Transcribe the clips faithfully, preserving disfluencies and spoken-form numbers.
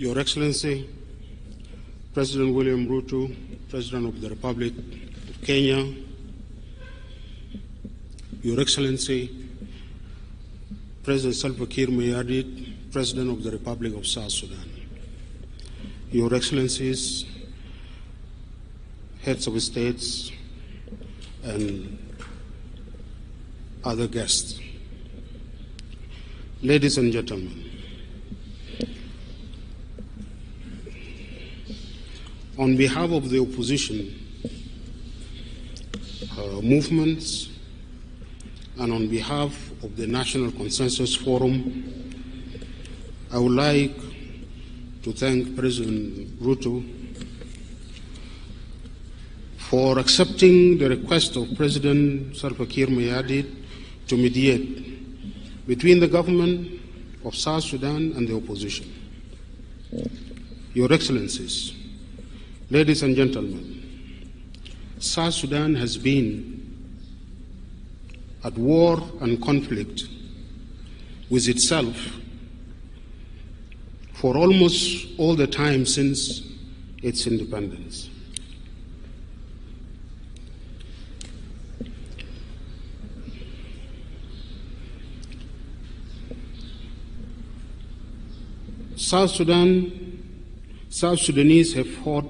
Your Excellency, President William Ruto, President of the Republic of Kenya, Your Excellency, President Salva Kiir Mayardit, President of the Republic of South Sudan, Your Excellencies, heads of states, and other guests, ladies and gentlemen, on behalf of the opposition uh, movements and on behalf of the National Consensus Forum, I would like to thank President Ruto for accepting the request of President Salva Kiir Mayardit to mediate between the government of South Sudan and the opposition. Your Excellencies, ladies and gentlemen, South Sudan has been at war and conflict with itself for almost all the time since its independence. South Sudan, South Sudanese have fought,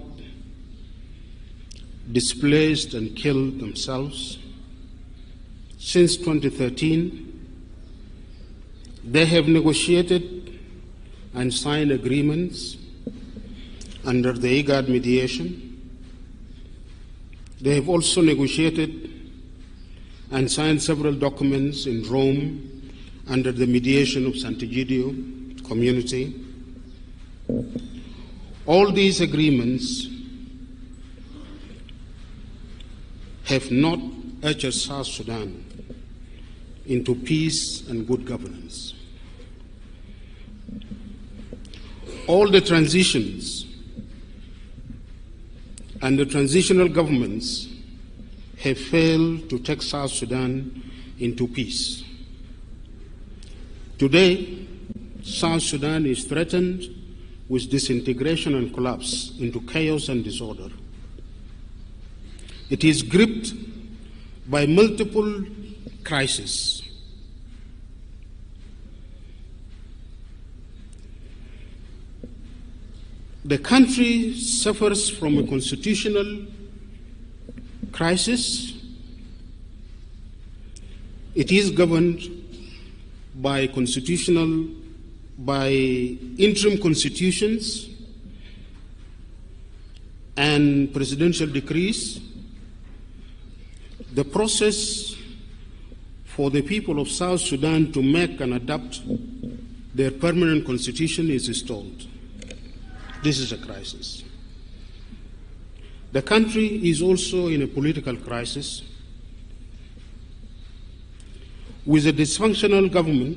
displaced and killed themselves. Since twenty thirteen, they have negotiated and signed agreements under the IGAD mediation. They have also negotiated and signed several documents in Rome under the mediation of Sant'Egidio community. All these agreements have not ushered South Sudan into peace and good governance. All the transitions and the transitional governments have failed to take South Sudan into peace. Today, South Sudan is threatened with disintegration and collapse into chaos and disorder. It is gripped by multiple crises. The country suffers from a constitutional crisis. It is governed by constitutional, by interim constitutions and presidential decrees. The process for the people of South Sudan to make and adopt their permanent constitution is stalled. This is a crisis. The country is also in a political crisis with a dysfunctional government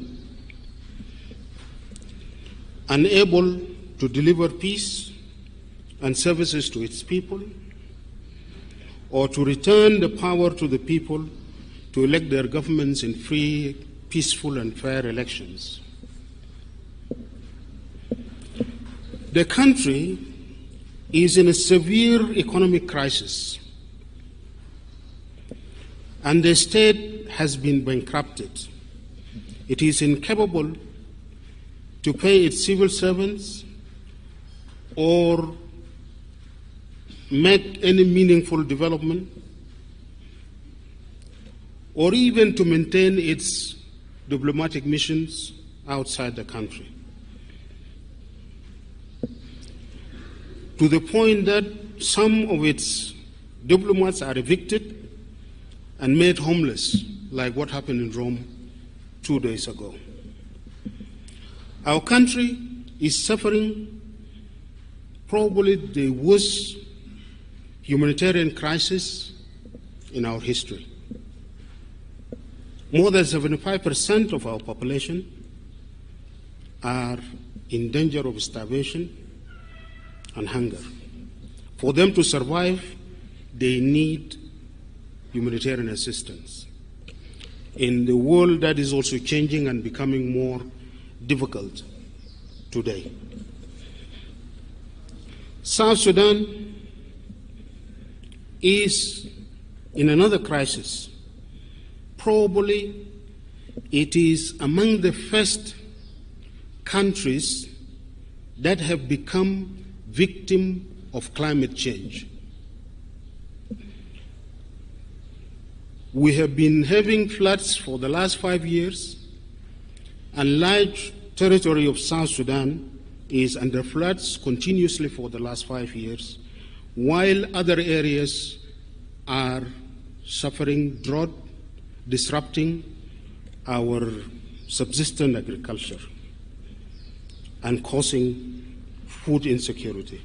unable to deliver peace and services to its people, or to return the power to the people to elect their governments in free, peaceful, and fair elections. The country is in a severe economic crisis, and the state has been bankrupted. It is incapable to pay its civil servants or make any meaningful development, or even to maintain its diplomatic missions outside the country. To the point that some of its diplomats are evicted and made homeless, like what happened in Rome two days ago. Our country is suffering probably the worst humanitarian crisis in our history. More than seventy-five percent of our population are in danger of starvation and hunger. For them to survive, they need humanitarian assistance. In the world that is also changing and becoming more difficult today. South Sudan is in another crisis. Probably it is among the first countries that have become victim of climate change. We have been having floods for the last five years, and large territory of South Sudan is under floods continuously for the last five years, while other areas are suffering drought, disrupting our subsistence agriculture and causing food insecurity.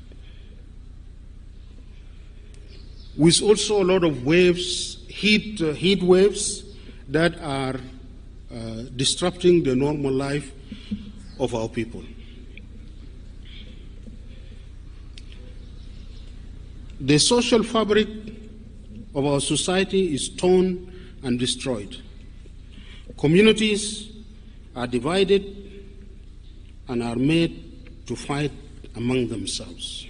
With also a lot of waves, heat, uh, heat waves that are uh, disrupting the normal life of our people. The social fabric of our society is torn and destroyed. Communities are divided and are made to fight among themselves.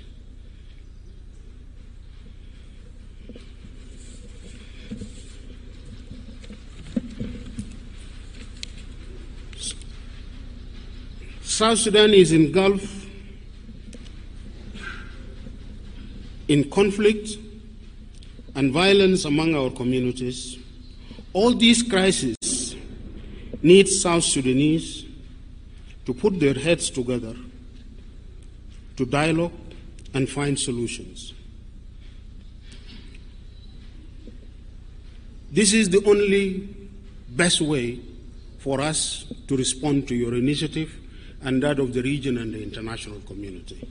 South Sudan is engulfed in conflict and violence among our communities. All these crises need South Sudanese to put their heads together, to dialogue and find solutions. This is the only best way for us to respond to your initiative and that of the region and the international community.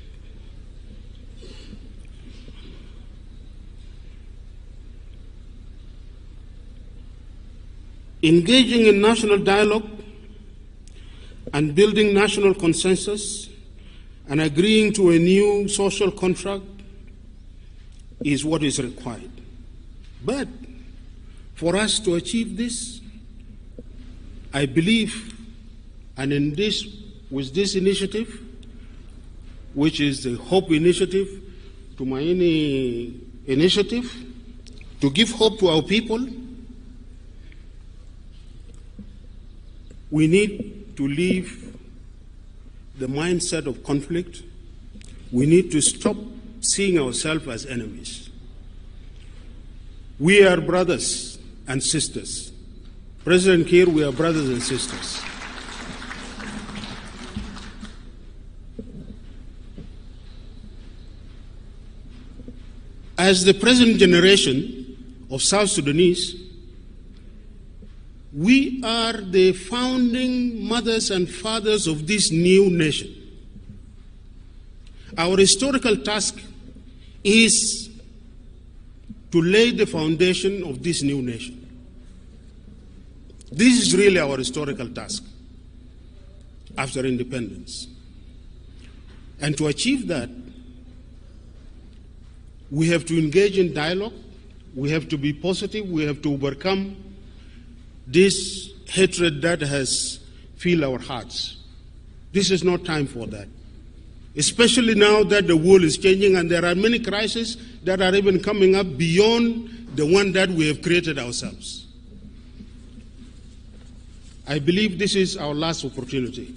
Engaging in national dialogue and building national consensus and agreeing to a new social contract is what is required. But for us to achieve this, I believe, and in this, with this initiative, which is the Hope Initiative, Tumaini Initiative, to give hope to our people, we need to leave the mindset of conflict. We need to stop seeing ourselves as enemies. We are brothers and sisters. President Kiir, we are brothers and sisters. As the present generation of South Sudanese, we are the founding mothers and fathers of this new nation. Our historical task is to lay the foundation of this new nation. This is really our historical task after independence. And to achieve that, we have to engage in dialogue, we have to be positive, we have to overcome this hatred that has filled our hearts. This is not time for that. Especially now that the world is changing and there are many crises that are even coming up beyond the one that we have created ourselves. I believe this is our last opportunity.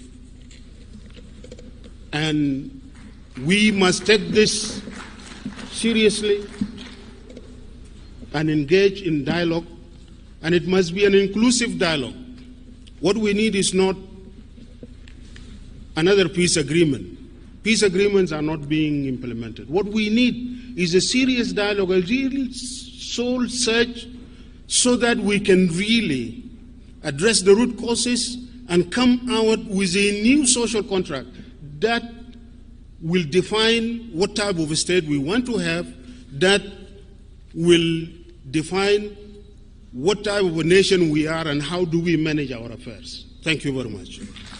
And we must take this seriously and engage in dialogue, and it must be an inclusive dialogue. What we need is not another peace agreement. Peace agreements are not being implemented. What we need is a serious dialogue, a real soul search, so that we can really address the root causes and come out with a new social contract that will define what type of a state we want to have, that will define what type of a nation we are and how do we manage our affairs. Thank you very much.